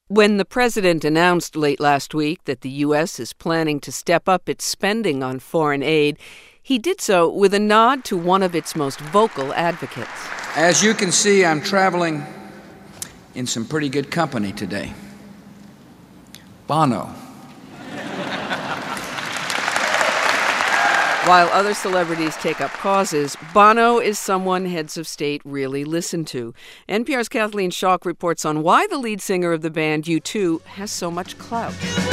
When the president announced late last week that the U.S. is planning to step up its spending on foreign aid, he did so with a nod to one of its most vocal advocates. As you can see, I'm traveling in some pretty good company today. Bono. While other celebrities take up causes, Bono is someone heads of state really listen to. NPR's Kathleen Schalk reports on why the lead singer of the band U2 has so much clout.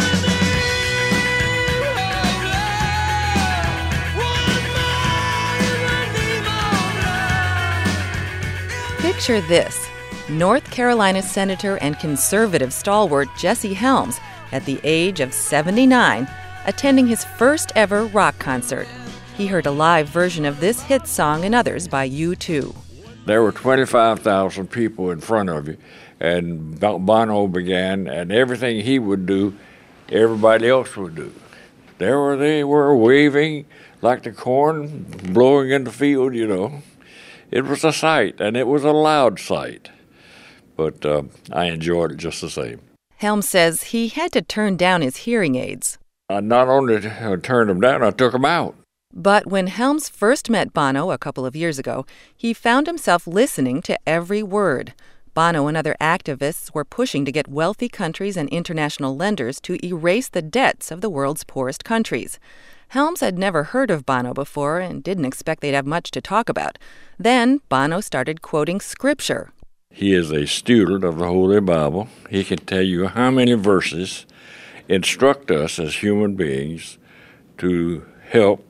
Picture this. North Carolina Senator and conservative stalwart Jesse Helms, at the age of 79, attending his first ever rock concert. He heard a live version of this hit song and others by U2. There were 25,000 people in front of you, and Bono began, and everything he would do, everybody else would do. There they were waving like the corn blowing in the field, you know. It was a sight, and it was a loud sight, but I enjoyed it just the same. Helms says he had to turn down his hearing aids. I not only turned them down, I took them out. But when Helms first met Bono a couple of years ago, he found himself listening to every word. Bono and other activists were pushing to get wealthy countries and international lenders to erase the debts of the world's poorest countries. Helms had never heard of Bono before and didn't expect they'd have much to talk about. Then Bono started quoting scripture. He is a student of the Holy Bible. He can tell you how many verses instruct us as human beings to help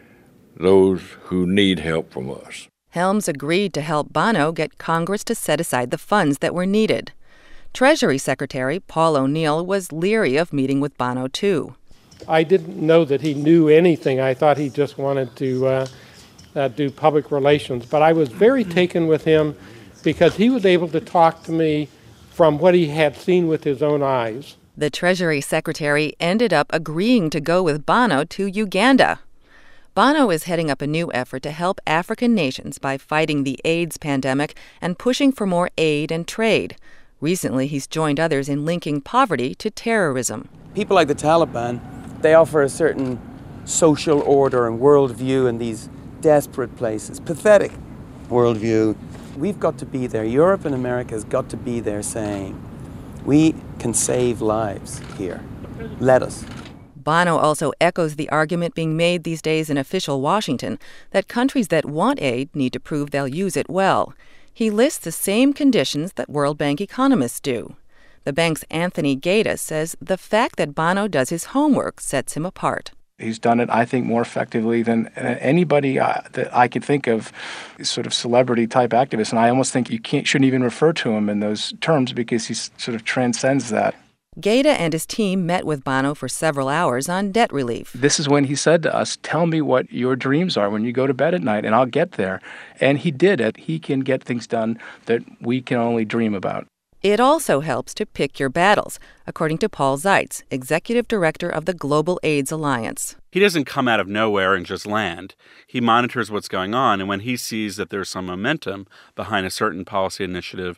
those who need help from us. Helms agreed to help Bono get Congress to set aside the funds that were needed. Treasury Secretary Paul O'Neill was leery of meeting with Bono, too. I didn't know that he knew anything. I thought he just wanted to do public relations. But I was very taken with him because he was able to talk to me from what he had seen with his own eyes. The Treasury Secretary ended up agreeing to go with Bono to Uganda. Bono is heading up a new effort to help African nations by fighting the AIDS pandemic and pushing for more aid and trade. Recently, he's joined others in linking poverty to terrorism. People like the Taliban, they offer a certain social order and worldview in these desperate places. Pathetic worldview. We've got to be there. Europe and America has got to be there saying, we can save lives here. Let us. Bono also echoes the argument being made these days in official Washington that countries that want aid need to prove they'll use it well. He lists the same conditions that World Bank economists do. The bank's Anthony Gaeta says the fact that Bono does his homework sets him apart. He's done it, I think, more effectively than anybody that I could think of, sort of celebrity-type activist. And I almost think you shouldn't even refer to him in those terms because he sort of transcends that. Gaeta and his team met with Bono for several hours on debt relief. This is when he said to us, tell me what your dreams are when you go to bed at night, and I'll get there. And he did it. He can get things done that we can only dream about. It also helps to pick your battles, according to Paul Zeitz, executive director of the Global AIDS Alliance. He doesn't come out of nowhere and just land. He monitors what's going on, and when he sees that there's some momentum behind a certain policy initiative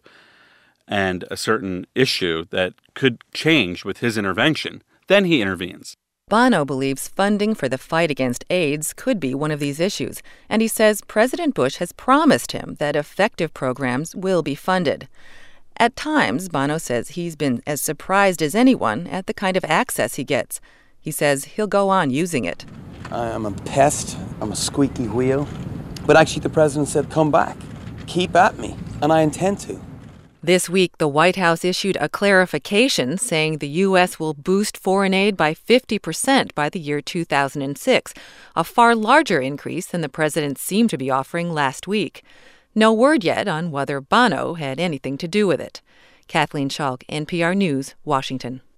and a certain issue that could change with his intervention, then he intervenes. Bono believes funding for the fight against AIDS could be one of these issues, and he says President Bush has promised him that effective programs will be funded. At times, Bono says he's been as surprised as anyone at the kind of access he gets. He says he'll go on using it. I'm a pest, I'm a squeaky wheel. But actually the president said, come back, keep at me, and I intend to. This week, the White House issued a clarification saying the U.S. will boost foreign aid by 50% by the year 2006, a far larger increase than the president seemed to be offering last week. No word yet on whether Bono had anything to do with it. Kathleen Schalk, NPR News, Washington.